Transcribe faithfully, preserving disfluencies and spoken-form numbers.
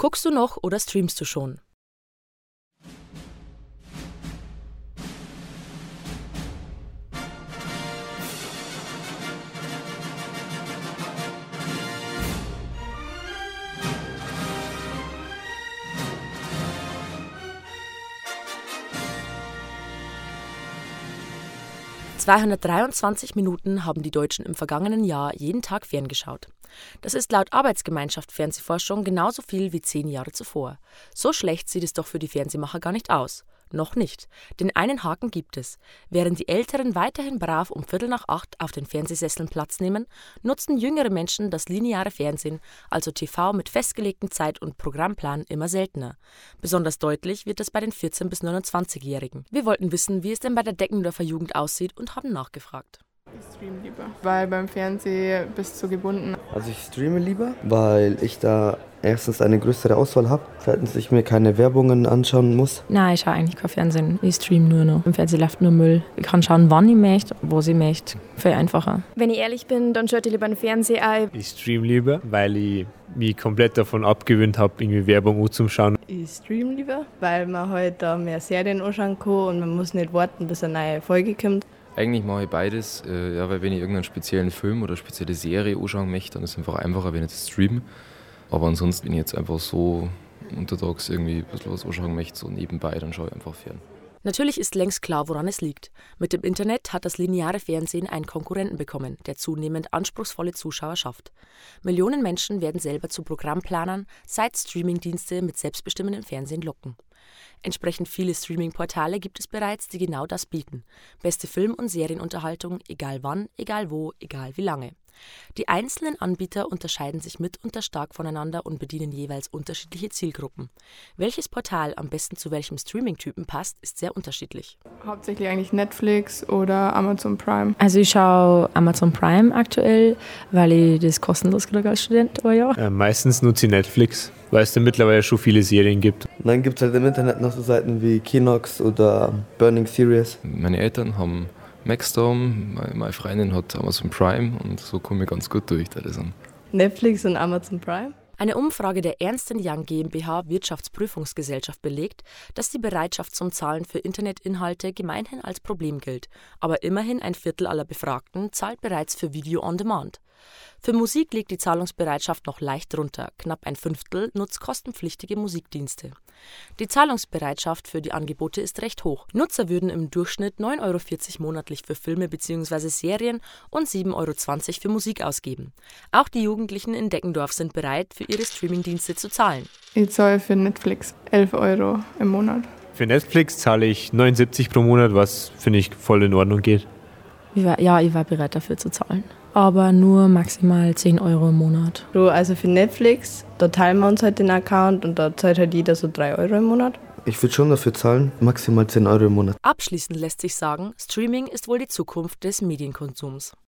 Guckst du noch oder streamst du schon? zweihundertdreiundzwanzig Minuten haben die Deutschen im vergangenen Jahr jeden Tag ferngeschaut. Das ist laut Arbeitsgemeinschaft Fernsehforschung genauso viel wie zehn Jahre zuvor. So schlecht sieht es doch für die Fernsehmacher gar nicht aus. Noch nicht. Den einen Haken gibt es. Während die Älteren weiterhin brav um Viertel nach acht auf den Fernsehsesseln Platz nehmen, nutzen jüngere Menschen das lineare Fernsehen, also T V mit festgelegtem Zeit- und Programmplan, immer seltener. Besonders deutlich wird das bei den vierzehn- bis neunundzwanzigjährigen. Wir wollten wissen, wie es denn bei der Deckendorfer Jugend aussieht und haben nachgefragt. Ich streame lieber, weil beim Fernsehen bist du gebunden. Also ich streame lieber, weil ich da erstens eine größere Auswahl habe, zweitens ich mir keine Werbungen anschauen muss. Nein, ich schaue eigentlich kein Fernsehen. Ich streame nur noch. Im Fernsehen läuft nur Müll. Ich kann schauen, wann ich möchte, wo ich möchte. Viel einfacher. Wenn ich ehrlich bin, dann schaue ich lieber einen Fernseher an. Ich streame lieber, weil ich mich komplett davon abgewöhnt habe, irgendwie Werbung anzuschauen. Ich streame lieber, weil man halt da mehr Serien anschauen kann und man muss nicht warten, bis eine neue Folge kommt. Eigentlich mache ich beides, äh, ja, weil wenn ich irgendeinen speziellen Film oder eine spezielle Serie anschauen möchte, dann ist es einfach einfacher, wenn ich das streame. Aber ansonsten, wenn ich jetzt einfach so untertags irgendwie ein bisschen was anschauen möchte, so nebenbei, dann schaue ich einfach fern. Natürlich ist längst klar, woran es liegt. Mit dem Internet hat das lineare Fernsehen einen Konkurrenten bekommen, der zunehmend anspruchsvolle Zuschauer schafft. Millionen Menschen werden selber zu Programmplanern, seit Streamingdienste mit selbstbestimmendem Fernsehen locken. Entsprechend viele Streaming-Portale gibt es bereits, die genau das bieten. Beste Film- und Serienunterhaltung, egal wann, egal wo, egal wie lange. Die einzelnen Anbieter unterscheiden sich mitunter stark voneinander und bedienen jeweils unterschiedliche Zielgruppen. Welches Portal am besten zu welchem Streaming-Typen passt, ist sehr unterschiedlich. Hauptsächlich eigentlich Netflix oder Amazon Prime. Also ich schaue Amazon Prime aktuell, weil ich das kostenlos kriege als Student. Ja. Äh, meistens nutze ich Netflix, weil es da mittlerweile schon viele Serien gibt. Und dann gibt es halt im Internet noch so Seiten wie Kinox oder Burning Series. Meine Eltern haben Maxdome, meine Freundin hat Amazon Prime und so komme ich ganz gut durch. Das an. Netflix und Amazon Prime. Eine Umfrage der Ernst and Young GmbH Wirtschaftsprüfungsgesellschaft belegt, dass die Bereitschaft zum Zahlen für Internetinhalte gemeinhin als Problem gilt. Aber immerhin ein Viertel aller Befragten zahlt bereits für Video on Demand. Für Musik liegt die Zahlungsbereitschaft noch leicht drunter. Knapp ein Fünftel nutzt kostenpflichtige Musikdienste. Die Zahlungsbereitschaft für die Angebote ist recht hoch. Nutzer würden im Durchschnitt neun Euro vierzig monatlich für Filme bzw. Serien und sieben Euro zwanzig für Musik ausgeben. Auch die Jugendlichen in Deckendorf sind bereit, für ihre Streamingdienste zu zahlen. Ich zahle für Netflix elf Euro im Monat. Für Netflix zahle ich neunundsiebzig pro Monat, was finde ich voll in Ordnung geht. Ich war, ja, ich war bereit dafür zu zahlen. Aber nur maximal zehn Euro im Monat. So, also für Netflix, da teilen wir uns halt den Account und da zahlt halt jeder so drei Euro im Monat. Ich würde schon dafür zahlen, maximal zehn Euro im Monat. Abschließend lässt sich sagen, Streaming ist wohl die Zukunft des Medienkonsums.